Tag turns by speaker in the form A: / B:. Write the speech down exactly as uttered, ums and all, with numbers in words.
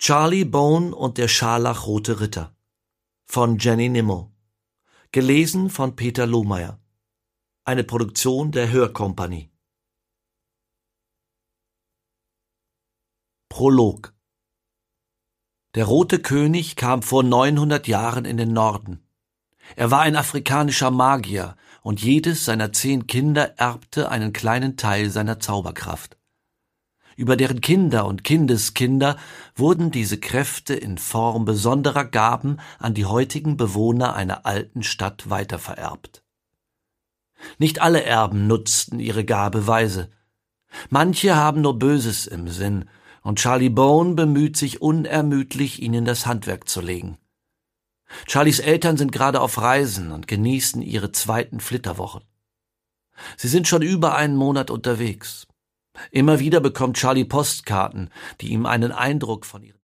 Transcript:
A: Charlie Bone und der scharlachrote Ritter von Jenny Nimmo. Gelesen von Peter Lohmeier. Eine Produktion der Hörkompanie. Prolog. Der Rote König kam vor neunhundert Jahren in den Norden. Er war ein afrikanischer Magier, und jedes seiner zehn Kinder erbte einen kleinen Teil seiner Zauberkraft. Über deren Kinder und Kindeskinder wurden diese Kräfte in Form besonderer Gaben an die heutigen Bewohner einer alten Stadt weitervererbt. Nicht alle Erben nutzten ihre Gabe weise. Manche haben nur Böses im Sinn, und Charlie Bone bemüht sich unermüdlich, ihnen das Handwerk zu legen. Charlies Eltern sind gerade auf Reisen und genießen ihre zweiten Flitterwochen. Sie sind schon über einen Monat unterwegs. Immer wieder bekommt Charlie Postkarten, die ihm einen Eindruck von ihren